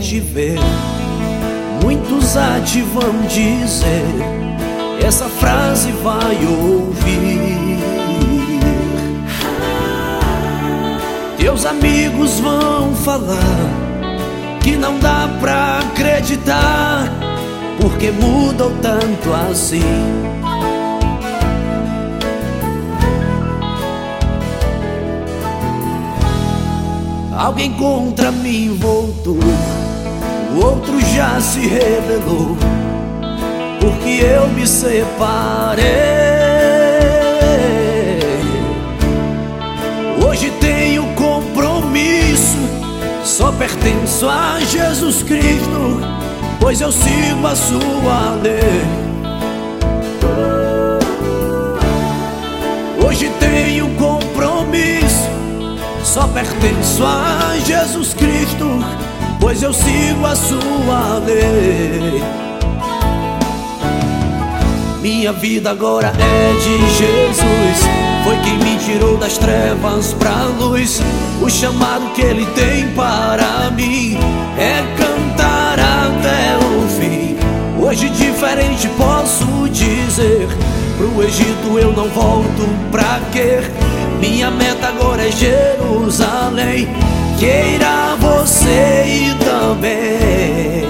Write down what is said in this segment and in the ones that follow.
te ver, muitos a te vão dizer, essa frase vai ouvir. Teus amigos vão falar que não dá pra acreditar, porque mudou tanto assim. Alguém contra mim voltou, o outro já se rebelou, porque eu me separei. Hoje tenho compromisso, só pertenço a Jesus Cristo, pois eu sigo a sua lei. Hoje tenho compromisso, só pertenço a Jesus Cristo, pois eu sigo a sua lei. Minha vida agora é de Jesus, foi quem me tirou das trevas pra luz. O chamado que Ele tem para mim é cantar até o fim. Hoje diferente posso dizer, pro Egito eu não volto, pra quê? Minha meta agora é Jerusalém, queira você ir também.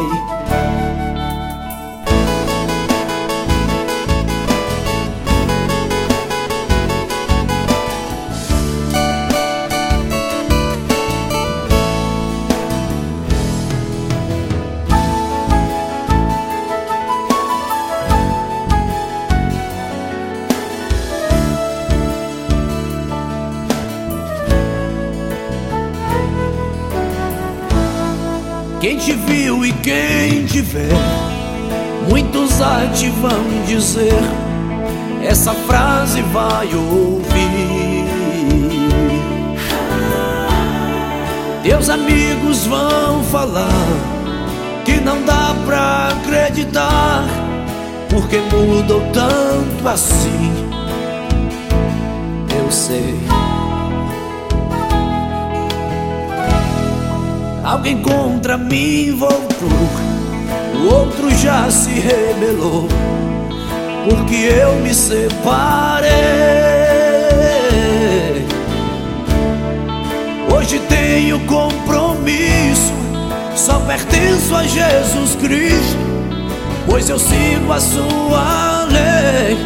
Quem te viu e quem te vê, muitos a te vão dizer, essa frase vai ouvir. Teus amigos vão falar que não dá pra acreditar, porque mudou tanto assim. Eu sei. Alguém contra mim voltou, o outro já se rebelou, porque eu me separei. Hoje tenho compromisso, só pertenço a Jesus Cristo, pois eu sigo a sua lei.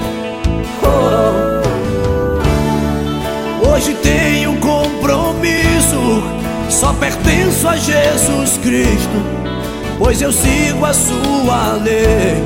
Hoje tenho compromisso, só pertenço a Jesus Cristo, pois eu sigo a sua lei.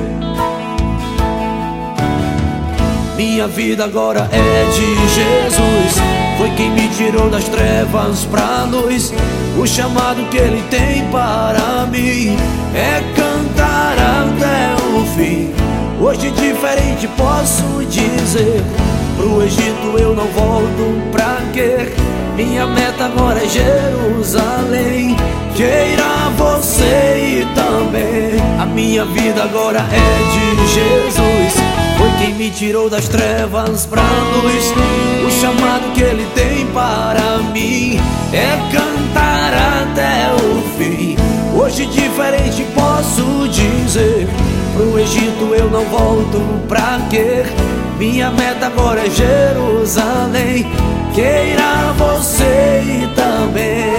Minha vida agora é de Jesus, foi quem me tirou das trevas pra luz. O chamado que Ele tem para mim é cantar até o fim. Hoje diferente posso dizer, pro Egito eu não volto, pra quê? Minha meta agora é Jerusalém, queira você ir também. A minha vida agora é de Jesus, foi quem me tirou das trevas pra luz. O chamado que Ele tem para mim é cantar até o fim. Hoje diferente posso dizer, pro Egito eu não volto, pra quê? Minha meta agora é Jerusalém, queira você ir também.